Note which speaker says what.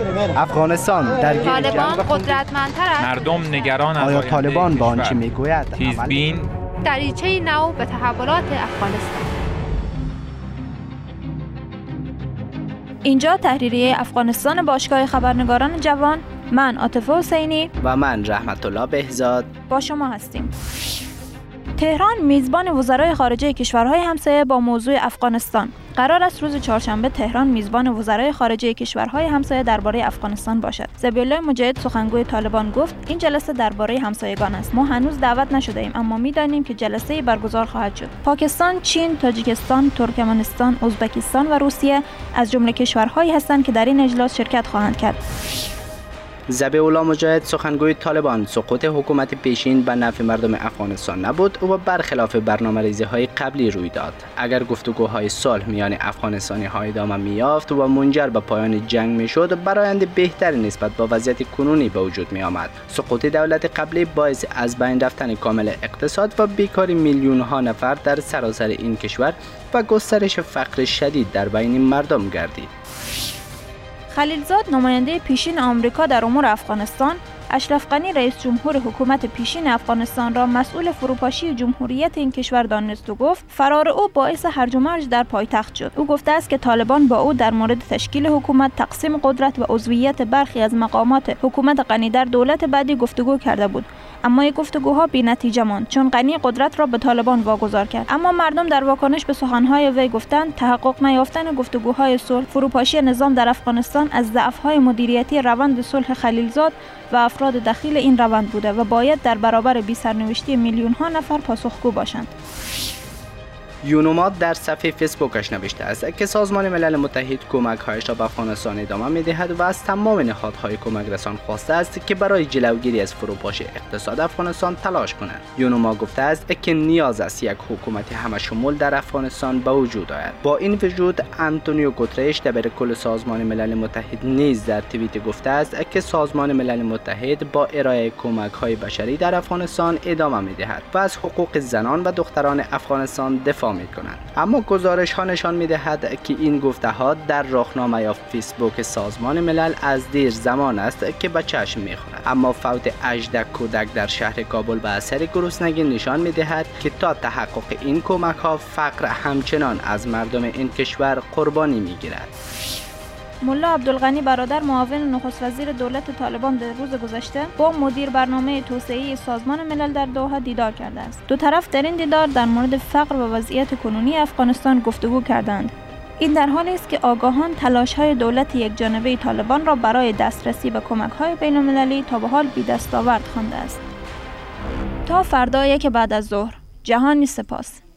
Speaker 1: افغانستان درگیر
Speaker 2: طالبان قدرتمندتر است.
Speaker 3: مردم نگران از
Speaker 1: آیا طالبان با آنچه میگوید
Speaker 3: تیزبین
Speaker 2: دریچه نو به تحولات افغانستان.
Speaker 4: اینجا تحریریه افغانستان باشگاه خبرنگاران جوان، من عاطفه حسینی
Speaker 1: و من رحمت الله بهزاد
Speaker 4: با شما هستیم. تهران میزبان وزرای خارجه کشورهای همسایه با موضوع افغانستان. قرار است روز چهارشنبه تهران میزبان وزرای خارجه کشورهای همسایه درباره افغانستان باشد. ذبیحالله مجاهد سخنگوی طالبان گفت این جلسه درباره همسایگان است. ما هنوز دعوت نشده ایم اما میدانیم که جلسه‌ای برگزار خواهد شد. پاکستان، چین، تاجیکستان، ترکمنستان، ازبکستان و روسیه از جمله کشورهایی هستند که در این اجلاس شرکت خواهند کرد.
Speaker 1: ذبیحالله مجاهد سخنگوی طالبان سقوط حکومت پیشین به نفع مردم افغانستان نبود و برخلاف برنامه‌ریزی‌های قبلی روی داد. اگر گفتگوهای صلح میان افغانستانی‌ها ادامه می‌یافت و منجر به پایان جنگ می‌شد، برآیند بهتری نسبت به وضعیت کنونی به وجود می‌آمد. سقوط دولت قبلی باعث از بین رفتن کامل اقتصاد و بیکاری میلیون‌ها نفر در سراسر این کشور و گسترش فقر شدید در بین مردم گردید.
Speaker 4: خلیلزاد نماینده پیشین آمریکا در امور افغانستان، اشرف غنی رئیس جمهور حکومت پیشین افغانستان را مسئول فروپاشی جمهوریت این کشور دانست و گفت فرار او باعث هرج و مرج در پایتخت شد. او گفته است که طالبان با او در مورد تشکیل حکومت، تقسیم قدرت و عضویت برخی از مقامات حکومت غنی در دولت بعدی گفتگو کرده بود، اما این گفتگوها بی‌نتیجه ماند چون غنی قدرت را به طالبان واگذار کرد. اما مردم در واکنش به سخنهای وی گفتند تحقق نیافتن گفتگوهای صلح، فروپاشی نظام در افغانستان از ضعف‌های مدیریتی روند صلح خلیلزاد و افراد دخیل این روند بوده و باید در برابر بی‌سرنوشتی میلیون‌ها نفر پاسخگو باشند.
Speaker 1: یونوماد در صفحه فیسبوکش نوشته است که سازمان ملل متحد کمک‌هایش را به افغانستان ادامه می‌دهد و از تمام نهادهای کمک رسان خواسته است که برای جلوگیری از فروپاشی اقتصاد افغانستان تلاش کنند. یونوما گفته است که نیاز است یک حکومت همه‌شمول در افغانستان به وجود آید. با این وجود آنتونیو گوترش دبیرکل سازمان ملل متحد نیز در توییت گفته است که سازمان ملل متحد با ارائه کمک‌های بشری در افغانستان ادامه می‌دهد و از حقوق زنان و دختران افغانستان دفاع می‌کنند. اما گزارش ها نشان می‌دهد که این گفته‌ها در راهنمای فیسبوک سازمان ملل از دیر زمان است که به چشم می‌خورد. اما فوت 18 کودک در شهر کابل به اثر گرسنگی نشان می‌دهد که تا تحقق این کمک‌ها فقر همچنان از مردم این کشور قربانی می‌گیرد.
Speaker 4: ملا عبدالغنی برادر معاون نخست وزیر دولت طالبان در روز گذشته با مدیر برنامه توسعه سازمان ملل در دوحه دیدار کرده است. دو طرف در این دیدار در مورد فقر و وضعیت کنونی افغانستان گفتگو کردند. این در حالی است که آگاهان تلاش‌های دولت یکجانبه طالبان را برای دسترسی به کمک‌های بین‌المللی تا به حال بی‌دستاورد خوانده است. تا فردا یک بعد از ظهر. جهانی سپاس.